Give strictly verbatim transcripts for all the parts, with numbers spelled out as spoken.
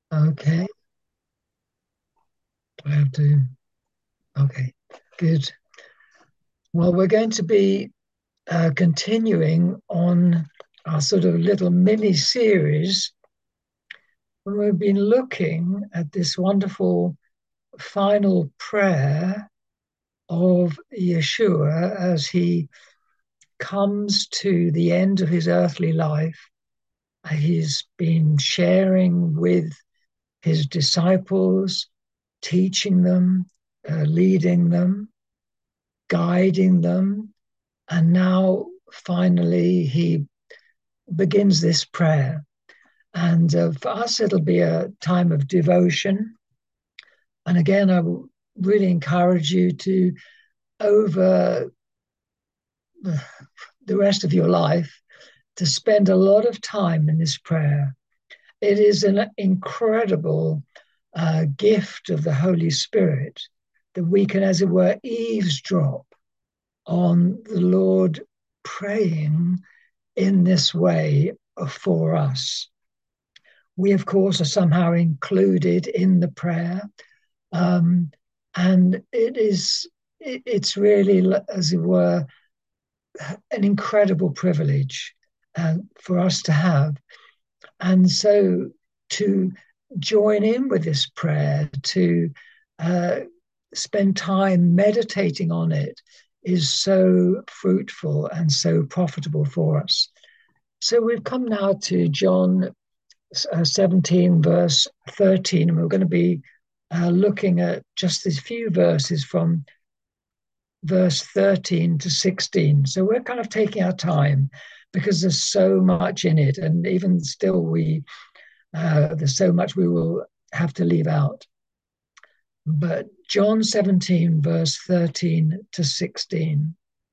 Okay. I have to. Okay. Good. Well, we're going to be uh, continuing on our sort of little mini series where we've been looking at this wonderful final prayer of Yeshua as he comes to the end of his earthly life. He's been sharing with his disciples, teaching them, uh, leading them, guiding them. And now finally he begins this prayer. And uh, for us, it'll be a time of devotion. And again, I will really encourage you to, over the rest of your life, to spend a lot of time in this prayer. It is an incredible uh, gift of the Holy Spirit that we can, as it were, eavesdrop on the Lord praying in this way for us. We, of course, are somehow included in the prayer. Um, and it is, it, it's really, as it were, an incredible privilege uh, for us to have. And so to join in with this prayer, to uh, spend time meditating on it, is so fruitful and so profitable for us. So we've come now to John uh, seventeen, verse thirteen, and we're going to be uh, looking at just these few verses from verse thirteen to sixteen. So we're kind of taking our time because there's so much in it, and even still, we uh, there's so much we will have to leave out. But John seventeen, verse thirteen to sixteen.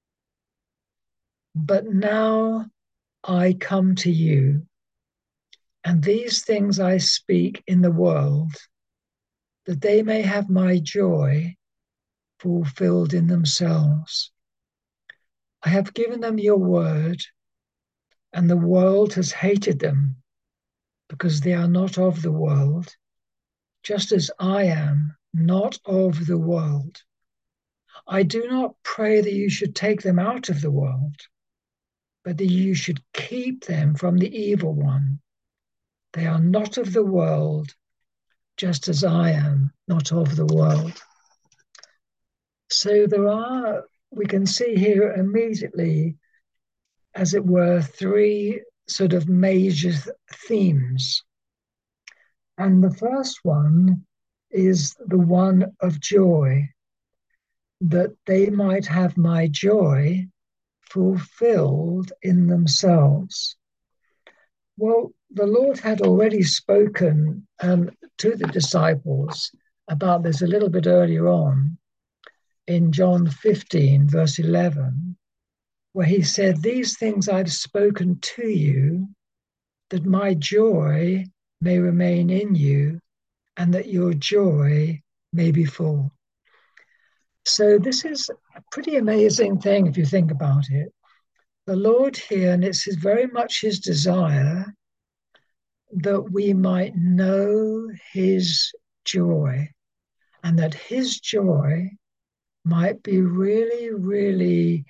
But now I come to you, and these things I speak in the world, that they may have my joy fulfilled in themselves. I have given them your word, and the world has hated them, because they are not of the world, just as I am not of the world. I do not pray that you should take them out of the world, but that you should keep them from the evil one. They are not of the world, just as I am not of the world. So there are, we can see here immediately, as it were, three sort of major themes. And the first one is the one of joy, that they might have my joy fulfilled in themselves. Well, the Lord had already spoken um, to the disciples about this a little bit earlier on in John fifteen, verse eleven, where he said, "These things I've spoken to you, that my joy may remain in you, and that your joy may be full." So this is a pretty amazing thing if you think about it. The Lord here, and it's his, very much his desire that we might know his joy, and that his joy might be really, really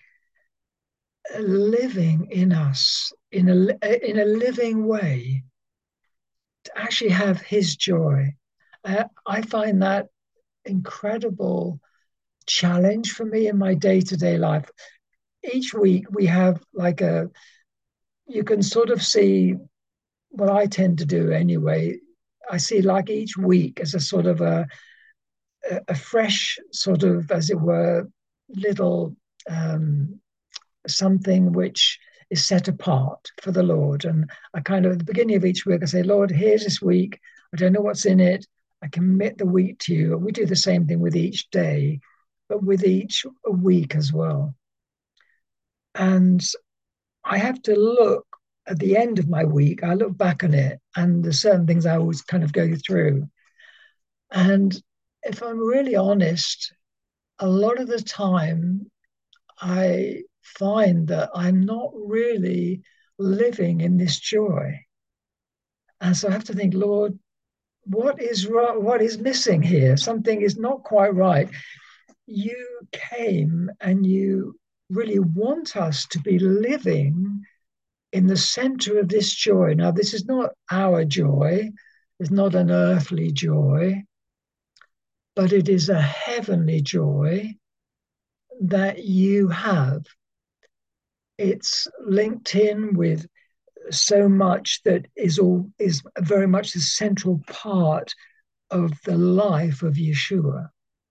living in us in a, in a living way, to actually have his joy. Uh, I find that incredible challenge for me in my day-to-day life. Each week we have like a, you can sort of see what I tend to do anyway. I see like each week as a sort of a, a fresh sort of, as it were, little um, something which is set apart for the Lord. And I kind of, at the beginning of each week, I say, Lord, here's this week. I don't know what's in it. I commit the week to you. And we do the same thing with each day, but with each week as well. And I have to look at the end of my week, I look back on it, and there's certain things I always kind of go through. And if I'm really honest, a lot of the time I find that I'm not really living in this joy. And so I have to think, Lord, what is wrong? What is missing here? Something is not quite right. You came and you really want us to be living in the center of this joy. Now, this is not our joy, it's not an earthly joy, but it is a heavenly joy that you have. It's linked in with so much that is all is very much the central part of the life of Yeshua.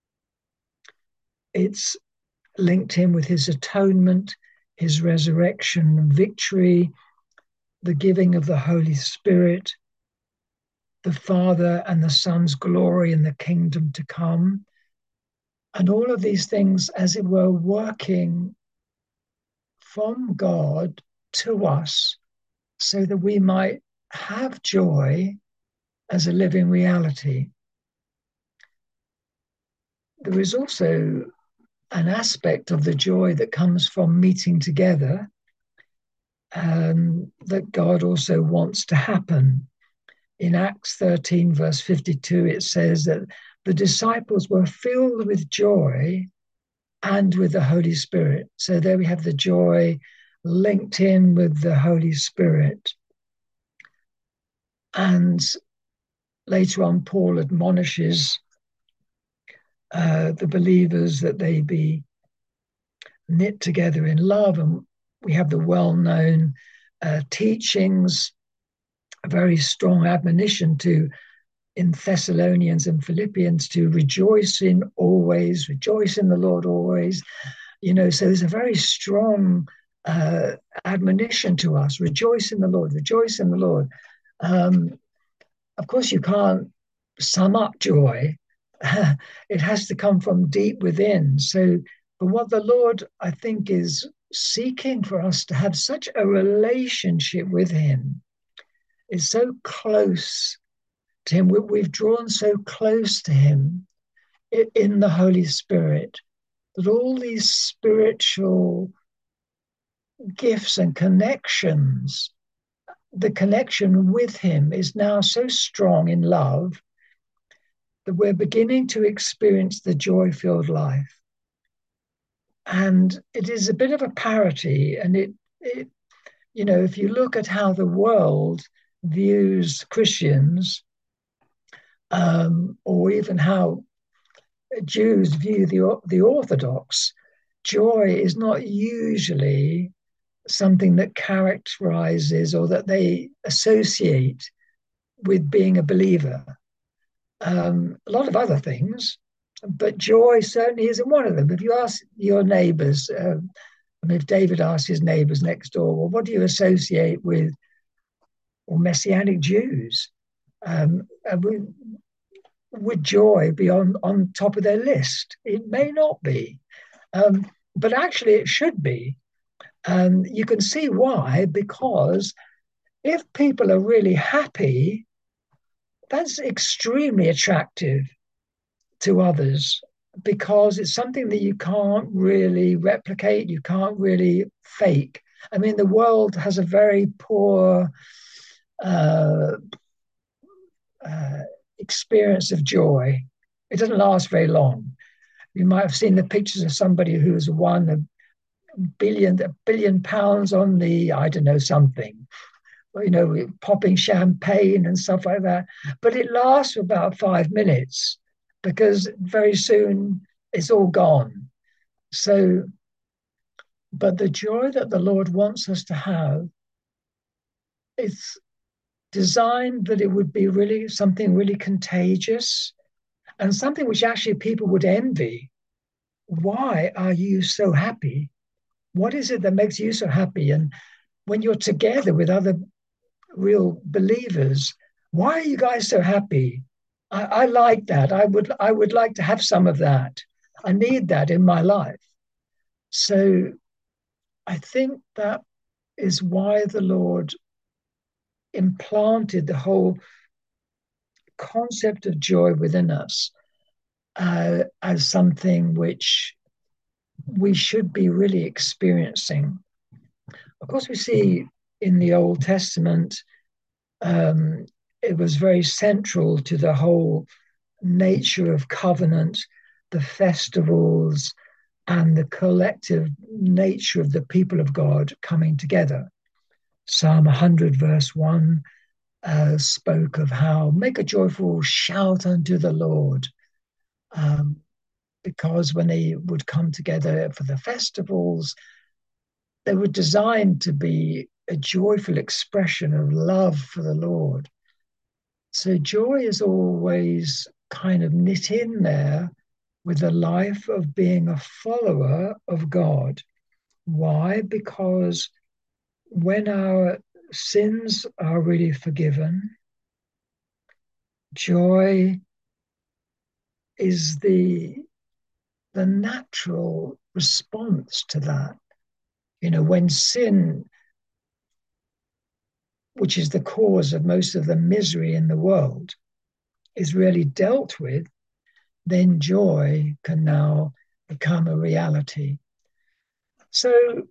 It's linked in with his atonement, his resurrection and victory, the giving of the Holy Spirit, the Father and the Son's glory in the kingdom to come. And all of these things, as it were, working from God to us so that we might have joy as a living reality. There is also an aspect of the joy that comes from meeting together um, that God also wants to happen. In Acts thirteen, verse fifty-two, it says that the disciples were filled with joy and with the Holy Spirit. So there we have the joy linked in with the Holy Spirit. And later on, Paul admonishes uh, the believers that they be knit together in love. And we have the well-known uh, teachings, a very strong admonition to in Thessalonians and Philippians to rejoice in always, rejoice in the Lord always. You know, so there's a very strong uh, admonition to us, rejoice in the Lord, rejoice in the Lord. Um, of course, you can't sum up joy. It has to come from deep within. So, but what the Lord, I think, is seeking for us to have such a relationship with him is so close to him. We've drawn so close to him in the Holy Spirit that all these spiritual gifts and connections, the connection with him is now so strong in love that we're beginning to experience the joy-filled life. And it is a bit of a parity. And it, it, you know, if you look at how the world views Christians, um, or even how Jews view the, the Orthodox, joy is not usually something that characterizes or that they associate with being a believer. Um, a lot of other things, but joy certainly isn't one of them. If you ask your neighbors, uh, I mean, if David asks his neighbors next door, well, what do you associate with or Messianic Jews? Um, would, would joy be on, on top of their list? It may not be, um, but actually it should be. And you can see why, because if people are really happy, that's extremely attractive to others because it's something that you can't really replicate, you can't really fake. I mean, the world has a very poor uh, uh, experience of joy. It doesn't last very long. You might have seen the pictures of somebody who's won a billion, a billion pounds on the, I don't know, something, you know, popping champagne and stuff like that. But it lasts for about five minutes because very soon it's all gone. So, but the joy that the Lord wants us to have is designed that it would be really something really contagious and something which actually people would envy. Why are you so happy? What is it that makes you so happy? And when you're together with other real believers, why are you guys so happy? I, I like that. I would I would like to have some of that. I need that in my life. So I think that is why the Lord implanted the whole concept of joy within us uh, as something which we should be really experiencing. Of course, we see in the Old Testament um, it was very central to the whole nature of covenant, the festivals, and the collective nature of the people of God coming together. Psalm one hundred, verse one, uh, spoke of how make a joyful shout unto the Lord. Um, because when they would come together for the festivals, they were designed to be a joyful expression of love for the Lord. So joy is always kind of knit in there with the life of being a follower of God. Why? Because when our sins are really forgiven, joy is the, the natural response to that. You know, when sin, which is the cause of most of the misery in the world, is really dealt with, then joy can now become a reality. So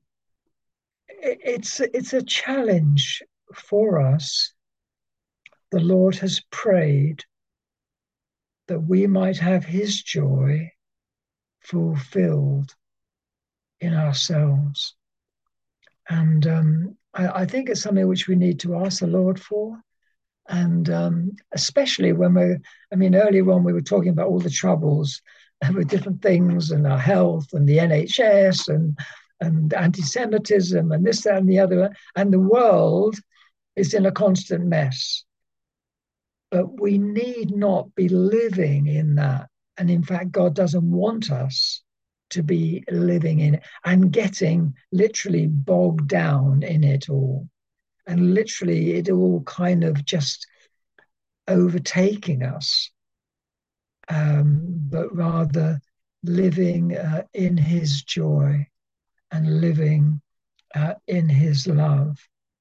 it's it's a challenge for us. The Lord has prayed that we might have his joy fulfilled in ourselves. And um, I, I think it's something which we need to ask the Lord for. And um, especially when we're, I mean, earlier on we were talking about all the troubles with different things and our health and the N H S and and anti-Semitism and this, that, and the other. And the world is in a constant mess. But we need not be living in that. And in fact, God doesn't want us to be living in it and getting literally bogged down in it all. And literally, it all kind of just overtaking us, um, but rather living uh, in his joy and living uh, in his love.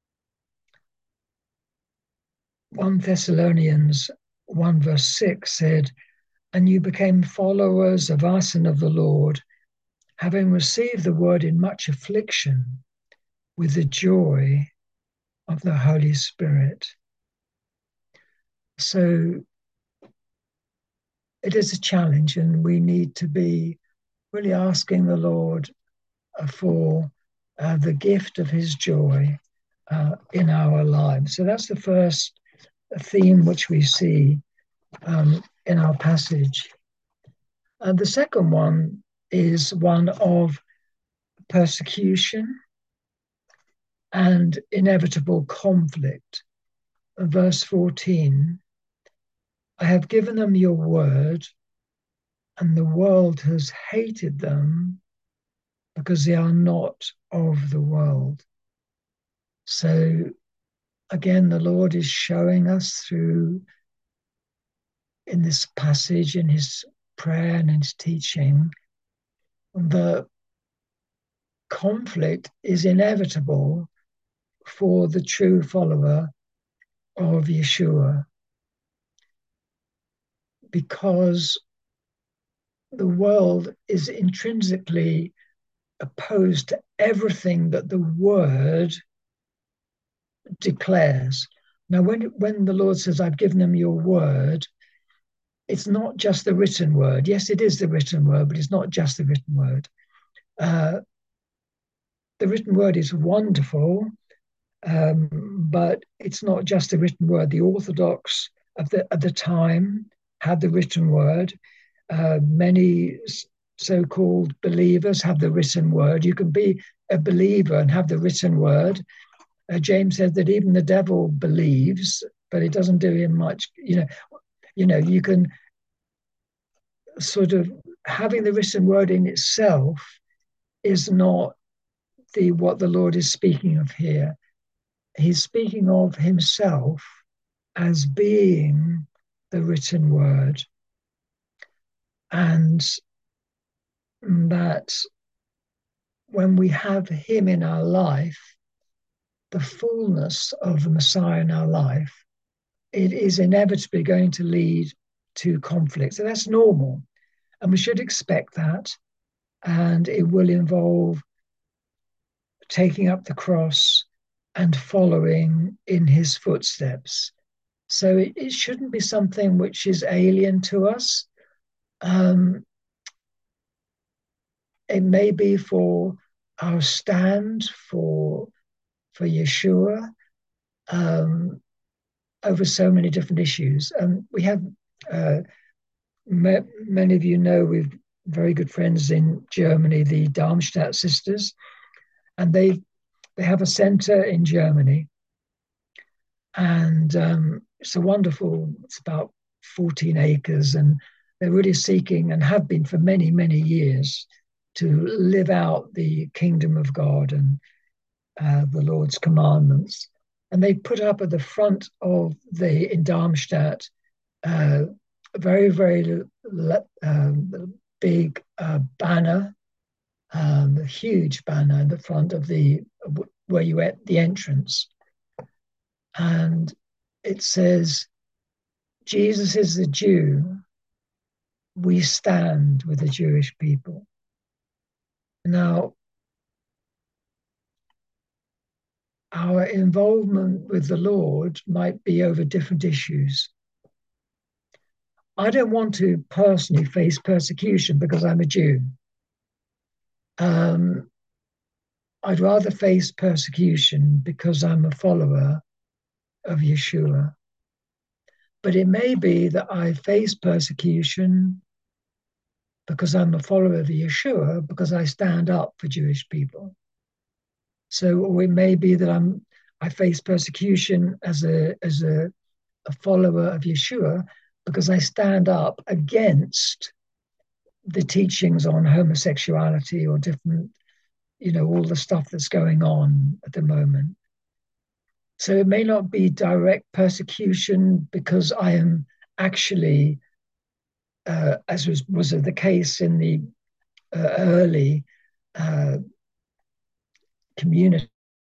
First Thessalonians one verse six said, and you became followers of us and of the Lord, having received the word in much affliction with the joy of the Holy Spirit. So it is a challenge, and we need to be really asking the Lord uh, for uh, the gift of his joy uh, in our lives. So that's the first theme which we see um, in our passage. And the second one is one of persecution and inevitable conflict. Verse fourteen, I have given them your word, and the world has hated them because they are not of the world. So again, the Lord is showing us through, in this passage, in his prayer and in his teaching, that conflict is inevitable for the true follower of Yeshua, because the world is intrinsically opposed to everything that the word declares. Now, when, when the Lord says, I've given them your word, it's not just the written word. Yes, it is the written word, but it's not just the written word. Uh, the written word is wonderful, um, but it's not just the written word. The Orthodox of the, at the time had the written word. Uh, many so-called believers have the written word. You can be a believer and have the written word. Uh, James said that even the devil believes, but it doesn't do him much. You know, you know, you can sort of having the written word in itself is not the what the Lord is speaking of here. He's speaking of himself as being the written word, and that when we have him in our life, the fullness of the Messiah in our life, it is inevitably going to lead to conflict. So that's normal, and we should expect that, and it will involve taking up the cross and following in his footsteps. So it, it shouldn't be something which is alien to us. Um, it may be for our stand for for Yeshua um, over so many different issues. Um, we have uh, ma- many of you know we've very good friends in Germany, the Darmstadt sisters, and they they have a center in Germany, and um, it's a wonderful. It's about fourteen acres, and they're really seeking and have been for many many years to live out the kingdom of God and uh, the Lord's commandments. And they put up at the front of the in Darmstadt uh, a very very um, big uh, banner, um, a huge banner in the front of the where you at the entrance, and it says, "Jesus is the Jew. We stand with the Jewish people." Now, our involvement with the Lord might be over different issues. I don't want to personally face persecution because I'm a Jew. Um, I'd rather face persecution because I'm a follower of Yeshua. But it may be that I face persecution because I'm a follower of Yeshua, because I stand up for Jewish people. So, or it may be that I'm I face persecution as a as a, a follower of Yeshua because I stand up against the teachings on homosexuality or different, you know, all the stuff that's going on at the moment. So it may not be direct persecution because I am actually, uh, as was, was the case in the uh, early uh, communities,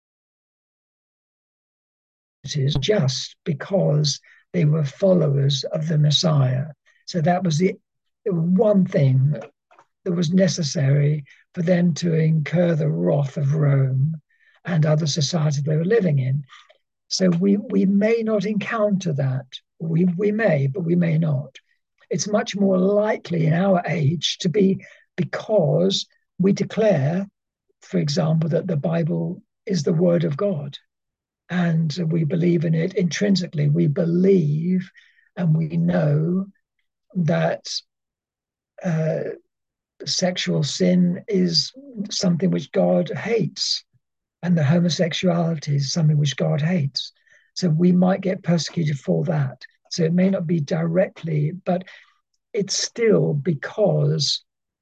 just because they were followers of the Messiah. So that was the one thing that was necessary for them to incur the wrath of Rome and other societies they were living in. So we, we may not encounter that. We, we may, but we may not. It's much more likely in our age to be because we declare, for example, that the Bible is the word of God and we believe in it intrinsically. We believe and we know that uh, sexual sin is something which God hates, and the homosexuality is something which God hates. So we might get persecuted for that. So it may not be directly, but it's still because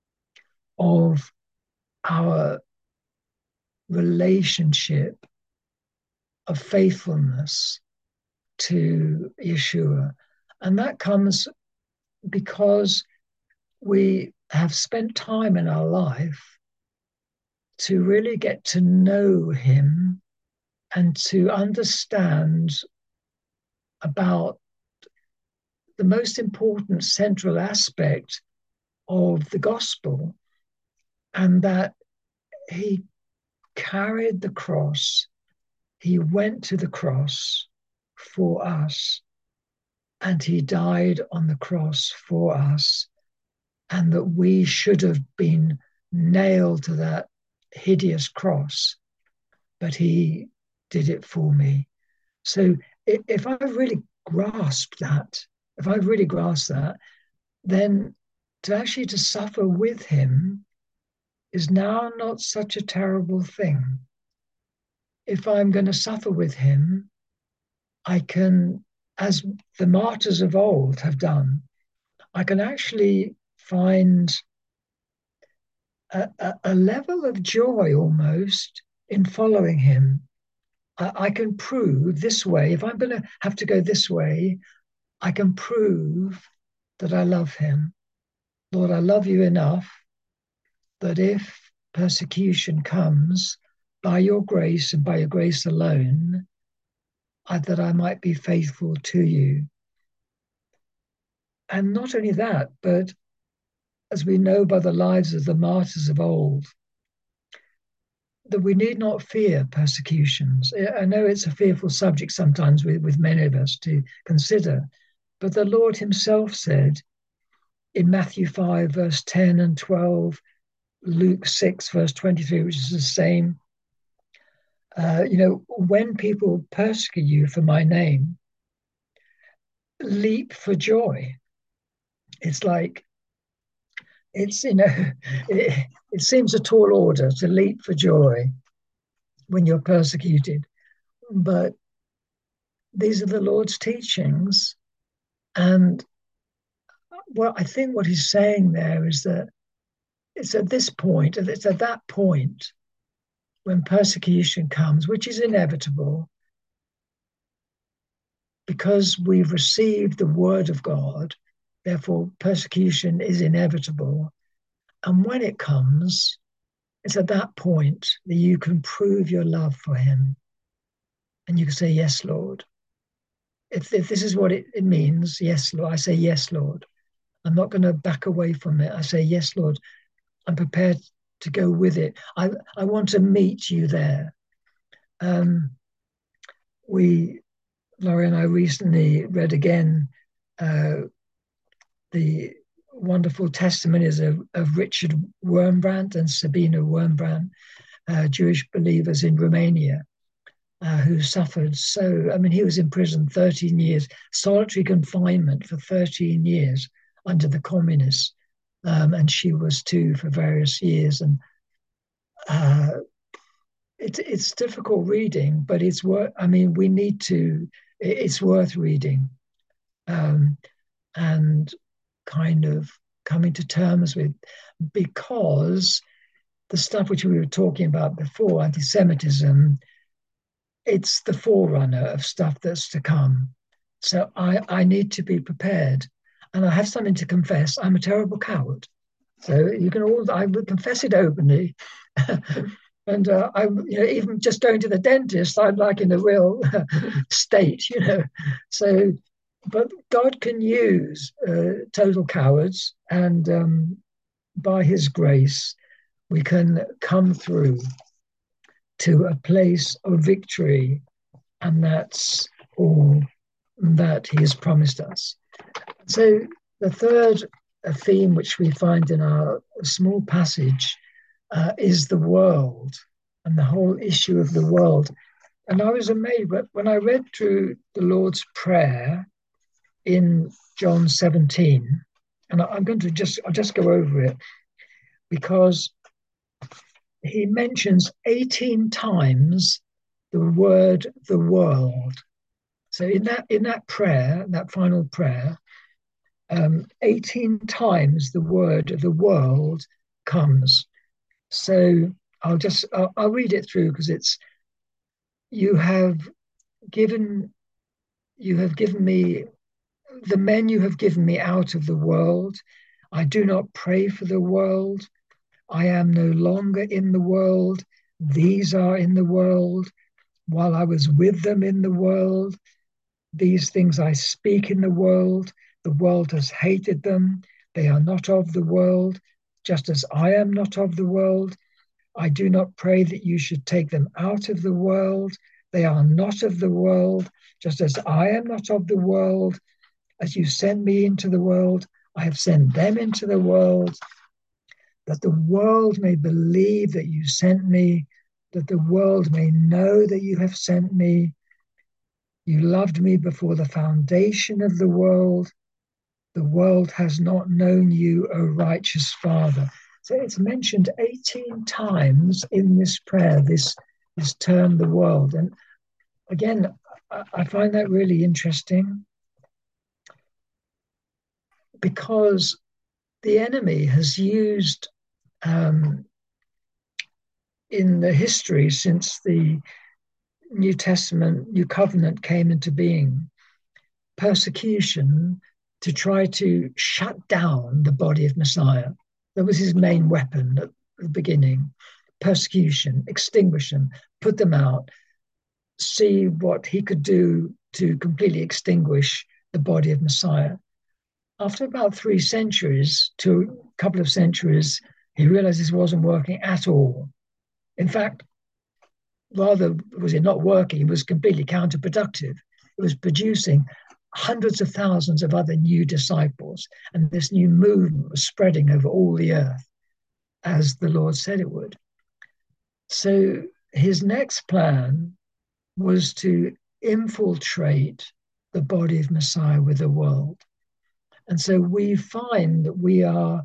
of our relationship of faithfulness to Yeshua. And that comes because we have spent time in our life to really get to know him and to understand about the most important central aspect of the gospel, and that he carried the cross, he went to the cross for us, and he died on the cross for us, and that we should have been nailed to that hideous cross, but he did it for me. So if I really grasp that, if I really grasp that, then to actually to suffer with him is now not such a terrible thing. If I'm going to suffer with him, I can, as the martyrs of old have done, I can actually find a, a, a level of joy almost in following him. I, I can prove this way, if I'm going to have to go this way, I can prove that I love him. Lord, I love you enough that if persecution comes by your grace and by your grace alone, I, that I might be faithful to you. And not only that, but as we know by the lives of the martyrs of old, that we need not fear persecutions. I know it's a fearful subject sometimes with, with many of us to consider, but the Lord himself said in Matthew five, verse ten and twelve, Luke six, verse twenty-three, which is the same, uh, you know, when people persecute you for my name, leap for joy. It's like, it's, you know, it, it seems a tall order to leap for joy when you're persecuted. But these are the Lord's teachings. And well, I think what he's saying there is that it's at this point, it's at that point when persecution comes, which is inevitable, because we've received the word of God, therefore persecution is inevitable. And when it comes, it's at that point that you can prove your love for him. And you can say, yes, Lord. If, if this is what it, it means, yes, Lord, I say, yes, Lord. I'm not going to back away from it. I say, yes, Lord, I'm prepared to go with it. I, I want to meet you there. Um, we, Laurie and I recently read again uh, the wonderful testimonies of, of Richard Wurmbrand and Sabina Wurmbrand, uh, Jewish believers in Romania, uh, who suffered so, I mean, he was in prison thirteen years, solitary confinement for thirteen years under the communists, um, and she was too for various years. And uh, it, it's difficult reading, but it's worth, I mean, we need to, it's worth reading. Um, and kind of coming to terms with, because the stuff which we were talking about before, anti-Semitism, it's the forerunner of stuff that's to come. So I, I need to be prepared. And I have something to confess. I'm a terrible coward. So you can all, I would confess it openly. And uh, I, you know, even just going to the dentist, I'm like in a real state, you know. So, but God can use uh, total cowards, and um, by his grace, we can come through to a place of victory, and that's all that he has promised us. So the third theme which we find in our small passage uh, is the world and the whole issue of the world. And I was amazed when I read through the Lord's Prayer in John seventeen, and I'm going to just, I'll just go over it, because he mentions eighteen times the word the world. So in that in that prayer, that final prayer, um, eighteen times the word the world comes. So I'll just I'll, I'll read it through, because it's, you have given you have given me the men you have given me out of the world. I do not pray for the world. I am no longer in the world. These are in the world. While I was with them in the world, these things I speak in the world. The world has hated them. They are not of the world, just as I am not of the world. I do not pray that you should take them out of the world. They are not of the world, just as I am not of the world. As you sent me into the world, I have sent them into the world, that the world may believe that you sent me, that the world may know that you have sent me. You loved me before the foundation of the world. The world has not known you, O righteous Father. So it's mentioned eighteen times in this prayer, this, this term, the world. And again, I find that really interesting, because the enemy has used um, in the history since the New Testament, New Covenant came into being, persecution to try to shut down the body of Messiah. That was his main weapon at the beginning. Persecution, extinguish them, put them out, see what he could do to completely extinguish the body of Messiah. After about three centuries to a couple of centuries, he realized this wasn't working at all. In fact, rather was it not working, it was completely counterproductive. It was producing hundreds of thousands of other new disciples, and this new movement was spreading over all the earth as the Lord said it would. So his next plan was to infiltrate the body of Messiah with the world. And so we find that we are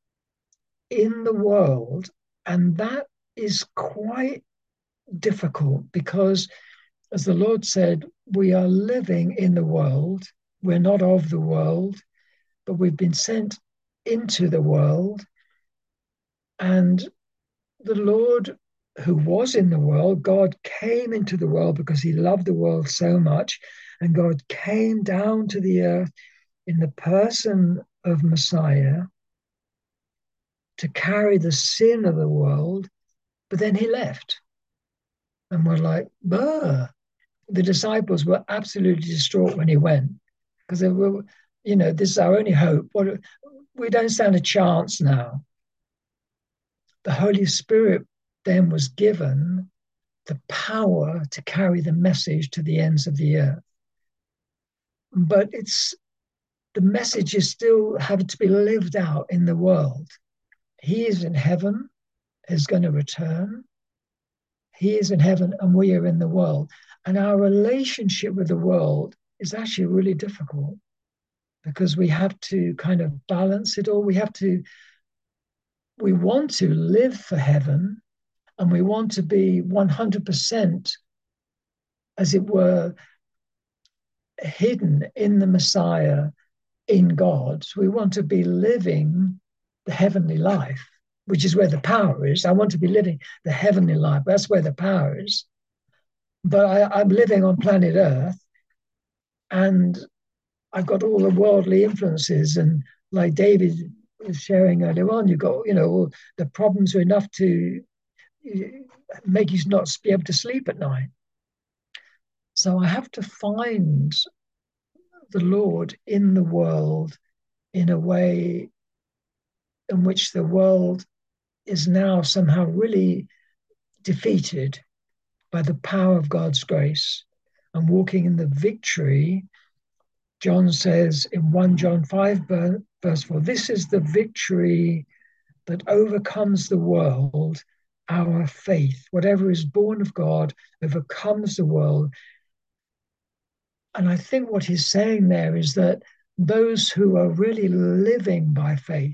in the world, and that is quite difficult because, as the Lord said, we are living in the world. We're not of the world, but we've been sent into the world. And the Lord, who was in the world, God came into the world because he loved the world so much. And God came down to the earth in the person of Messiah to carry the sin of the world. But then he left. And we're like, bah. The disciples were absolutely distraught when he went because they were, you know, this is our only hope. What, we don't stand a chance now. The Holy Spirit then was given the power to carry the message to the ends of the earth. But it's the message is still having to be lived out in the world. He is in heaven, is going to return. He is in heaven and we are in the world. And our relationship with the world is actually really difficult because we have to kind of balance it all. We have to, we want to live for heaven and we want to be one hundred percent, as it were, hidden in the Messiah, in God. So we want to be living the heavenly life, which is where the power is. I want to be living the heavenly life. That's where the power is. But I, I'm living on planet Earth and I've got all the worldly influences. And like David was sharing earlier on, you've got, you know, the problems are enough to make you not be able to sleep at night. So I have to find the Lord in the world in a way in which the world is now somehow really defeated by the power of God's grace and walking in the victory. John says in First John five, verse four, this is the victory that overcomes the world, our faith. Whatever is born of God overcomes the world. And I think what he's saying there is that those who are really living by faith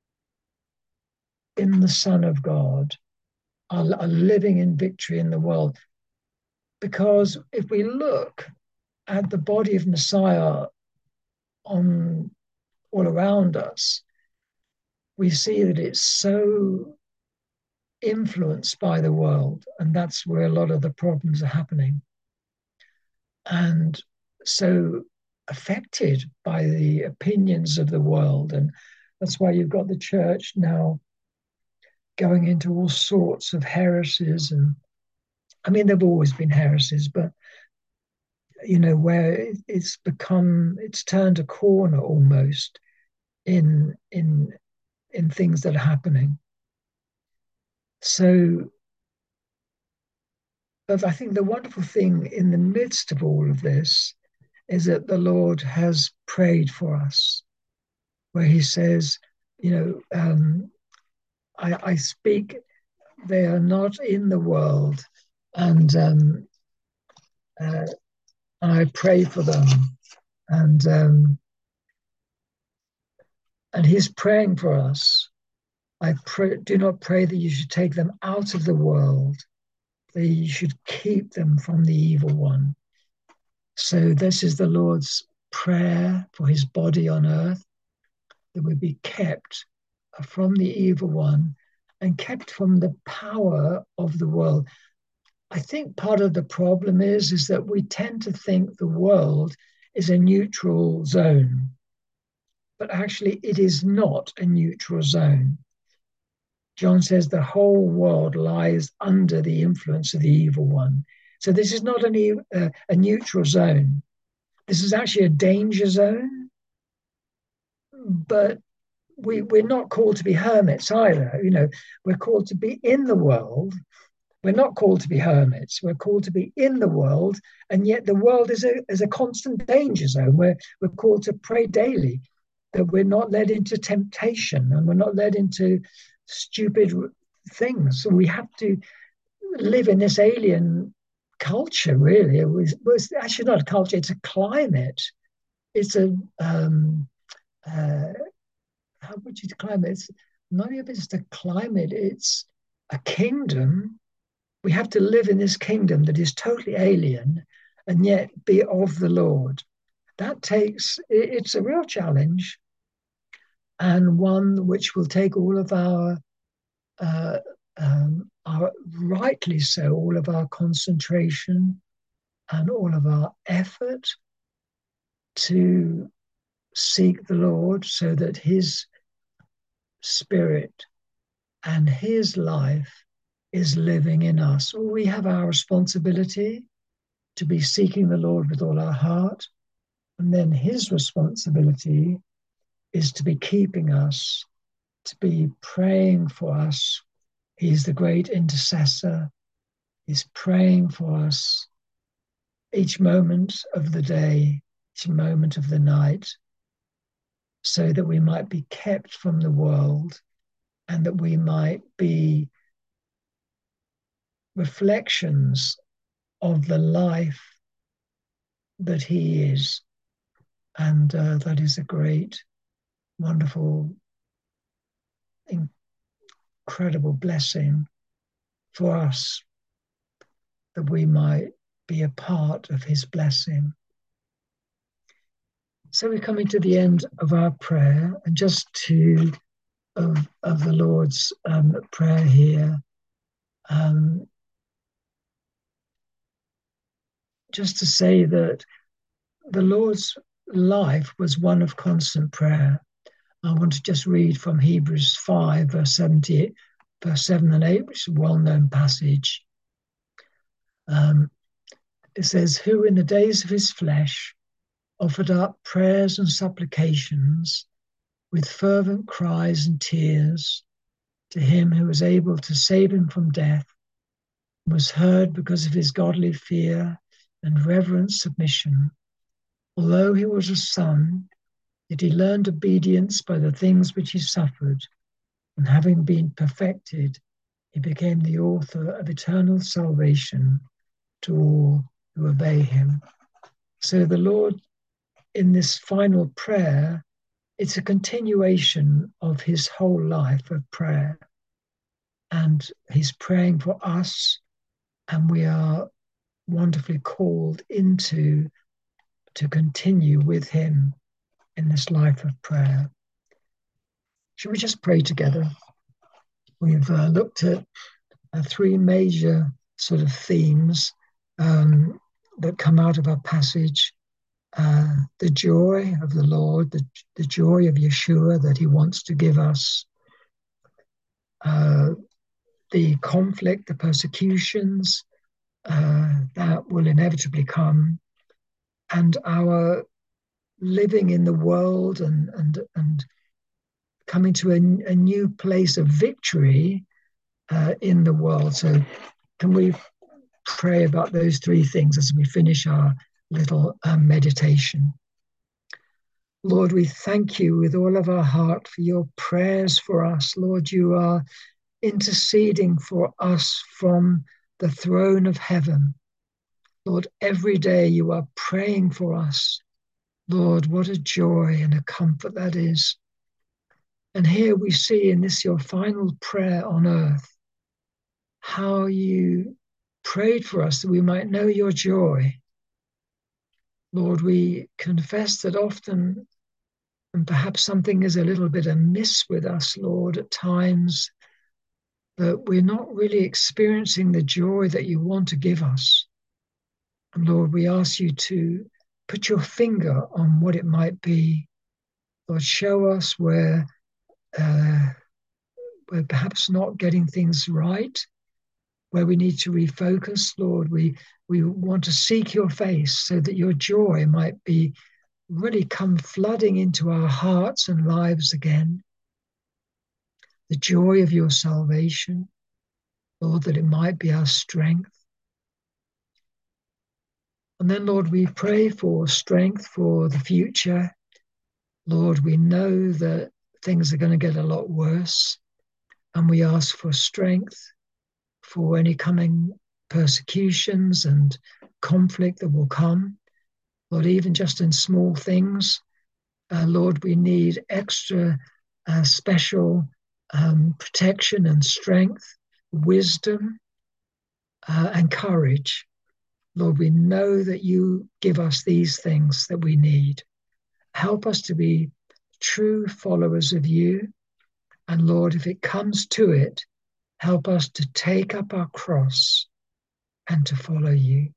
in the Son of God are, are living in victory in the world. Because if we look at the body of Messiah on all around us, we see that it's so influenced by the world, and that's where a lot of the problems are happening. And so affected by the opinions of the world. And that's why you've got the church now going into all sorts of heresies. And I mean, there've always been heresies, but you know, where it's become, it's turned a corner almost in in in things that are happening. So, but I think the wonderful thing in the midst of all of this is that the Lord has prayed for us, where he says, you know, um, I, I speak, they are not in the world, and um, uh, I pray for them. And um, and he's praying for us. I pray, do not pray that you should take them out of the world, that you should keep them from the evil one. So this is the Lord's prayer for his body on earth, that we be kept from the evil one and kept from the power of the world. I think part of the problem is, is that we tend to think the world is a neutral zone, but actually it is not a neutral zone. John says the whole world lies under the influence of the evil one. So this is not an, uh, a neutral zone. This is actually a danger zone, but we, we're not called to be hermits either. You know, we're called to be in the world, We're not called to be hermits. We're called to be in the world, and yet the world is a, is a constant danger zone. We're, we're called to pray daily that we're not led into temptation and we're not led into stupid things. So we have to live in this alien culture, really. It was, well, it's actually not a culture, it's a climate. It's a, um, uh, how would you decline it? It's not even just a climate, it's a kingdom. We have to live in this kingdom that is totally alien and yet be of the Lord. That takes, it's a real challenge, and one which will take all of our, uh, um, our rightly so, all of our concentration and all of our effort to seek the Lord so that his spirit and his life is living in us. We have our responsibility to be seeking the Lord with all our heart, and then his responsibility is to be keeping us, to be praying for us. He's the great intercessor. He's praying for us each moment of the day, each moment of the night, so that we might be kept from the world and that we might be reflections of the life that he is. And uh, that is a great, wonderful, incredible blessing for us, that we might be a part of his blessing. So we're coming to the end of our prayer, and just to of, of the Lord's um, prayer here, um, just to say that the Lord's life was one of constant prayer. I want to just read from Hebrews five, verse seventy, verse seven and eight, which is a well-known passage. Um, it says, who in the days of his flesh offered up prayers and supplications with fervent cries and tears to him who was able to save him from death, was heard because of his godly fear and reverent submission. Although he was a son, yet he learned obedience by the things which he suffered, and having been perfected, he became the author of eternal salvation to all who obey him. So the Lord, in this final prayer, it's a continuation of his whole life of prayer. And he's praying for us, and we are wonderfully called into to continue with him in this life of prayer. Should we just pray together? We've uh, looked at uh, three major sort of themes um, that come out of our passage. Uh, the joy of the Lord, the, the joy of Yeshua that he wants to give us, uh, the conflict, the persecutions uh, that will inevitably come, and our living in the world and and and coming to a, a new place of victory uh, in the world. So can we pray about those three things as we finish our little um, meditation? Lord, we thank you with all of our heart for your prayers for us. Lord, you are interceding for us from the throne of heaven. Lord, every day you are praying for us. Lord, what a joy and a comfort that is. And here we see in this your final prayer on earth, how you prayed for us that we might know your joy. Lord, we confess that often, and perhaps something is a little bit amiss with us, Lord, at times, that we're not really experiencing the joy that you want to give us. And Lord, we ask you to put your finger on what it might be. Lord, show us where uh, we're perhaps not getting things right, where we need to refocus. Lord, we, we want to seek your face so that your joy might be really come flooding into our hearts and lives again. The joy of your salvation, Lord, that it might be our strength. And then, Lord, we pray for strength for the future. Lord, we know that things are going to get a lot worse, and we ask for strength for any coming persecutions and conflict that will come. Lord, even just in small things, uh, Lord, we need extra uh, special um, protection and strength, wisdom uh, and courage. Lord, we know that you give us these things that we need. Help us to be true followers of you. And Lord, if it comes to it, help us to take up our cross and to follow you.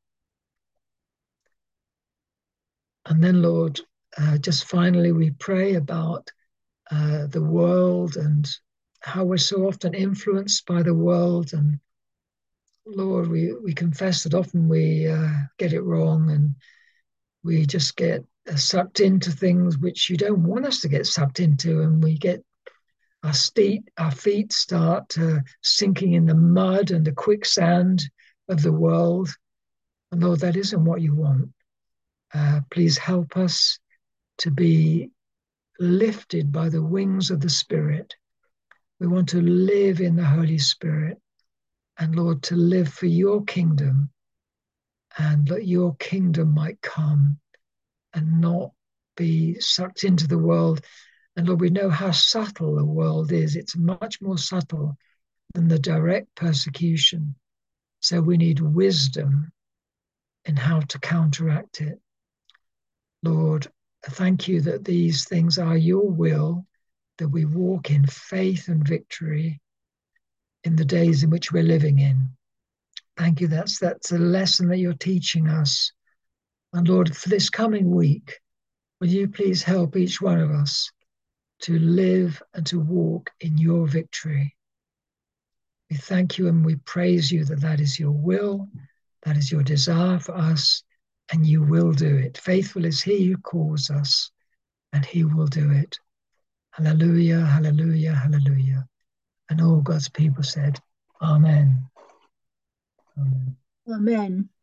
And then, Lord, uh, just finally, we pray about uh, the world and how we're so often influenced by the world. And Lord, we, we confess that often we uh, get it wrong and we just get uh, sucked into things which you don't want us to get sucked into, and we get our feet, our feet start uh, sinking in the mud and the quicksand of the world. And Lord, that isn't what you want. Uh, please help us to be lifted by the wings of the Spirit. We want to live in the Holy Spirit, and Lord, to live for your kingdom, and that your kingdom might come and not be sucked into the world. And Lord, we know how subtle the world is. It's much more subtle than the direct persecution. So we need wisdom in how to counteract it. Lord, thank you that these things are your will, that we walk in faith and victory in the days in which we're living in. Thank you. That's that's a lesson that you're teaching us. And Lord, for this coming week, will you please help each one of us to live and to walk in your victory? We thank you and we praise you that that is your will, that is your desire for us, and you will do it. Faithful is he who calls us, and he will do it. Hallelujah, hallelujah, hallelujah. And all God's people said, Amen. Amen. Amen.